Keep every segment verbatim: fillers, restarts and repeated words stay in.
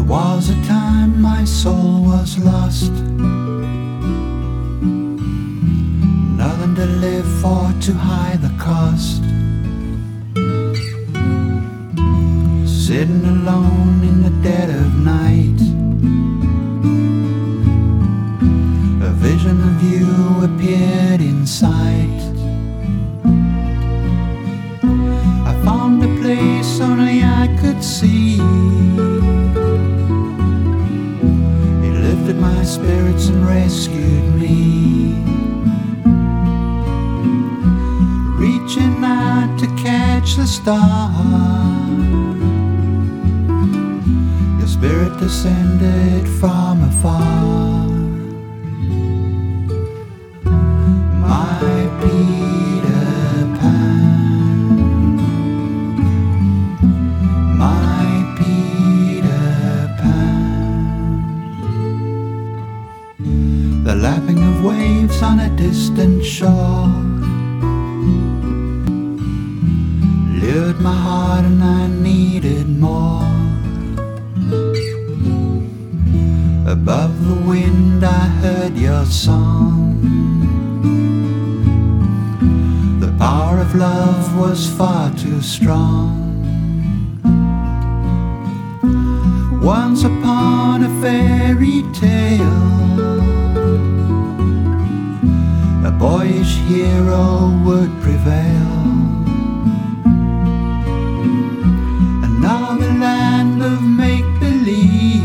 was a time my soul was lost, nothing to live for to hide the cost. Sitting alone in the dead of night, a vision of you appeared in sight. I found a place only I could see. It lifted my spirits and rescued me, reaching out to catch the star. Your spirit descended from afar. My Peter Pan, my Peter Pan. The lapping of waves on a distant shore lured my heart and I needed more. Above the wind I heard your song. The power of love was far too strong. Once upon a fairy tale, a boyish hero would prevail. And now the land of make-believe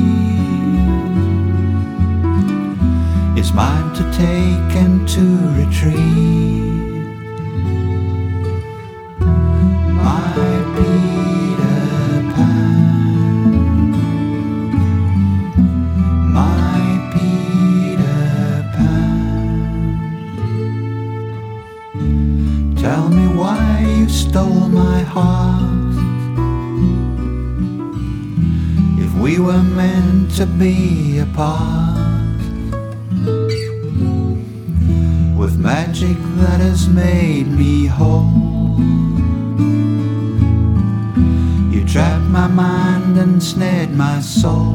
is mine to take and to retrieve. My Peter Pan, my Peter Pan. Tell me why you stole my heart, if we were meant to be apart. With magic that has made me whole, you trapped my mind and snared my soul.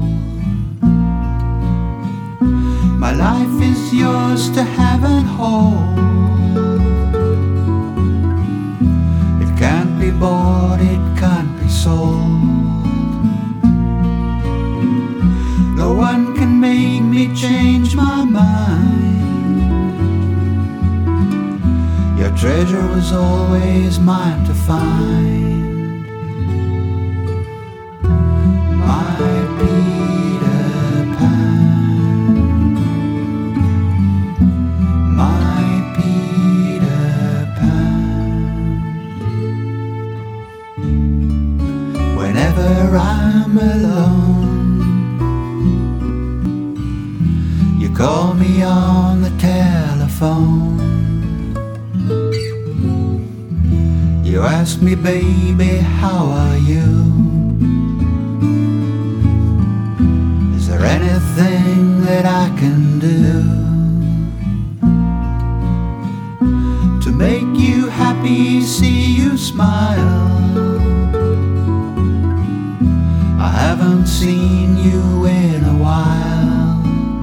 My life is yours to have and hold. It can't be bought, it can't be sold. No one can make me change my mind. Your treasure was always mine to find. My Peter Pan, my Peter Pan. Whenever I'm alone, you call me on the telephone. You ask me, baby, how are you? Is there anything that I can do to make you happy, see you smile? I haven't seen you in a while.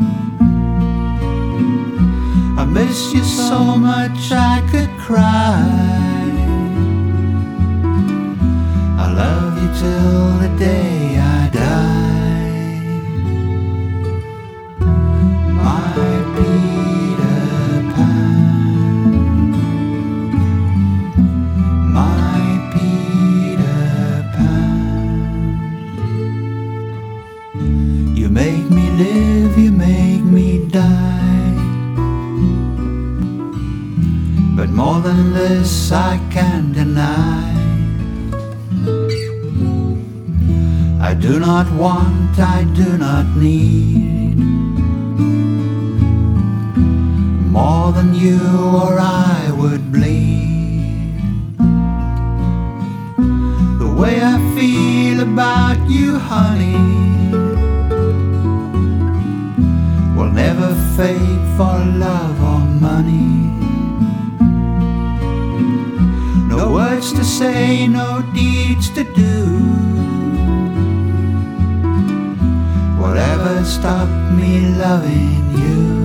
I miss you so much I could cry. I love you till the day I die. My Peter Pan, my Peter Pan. You make me live, you make me die. But more than this I can't deny. I do not want, I do not need more than you or I would bleed. The way I feel about you, honey, will never fade for love or money. No words to say, no deeds to do. stop me loving you.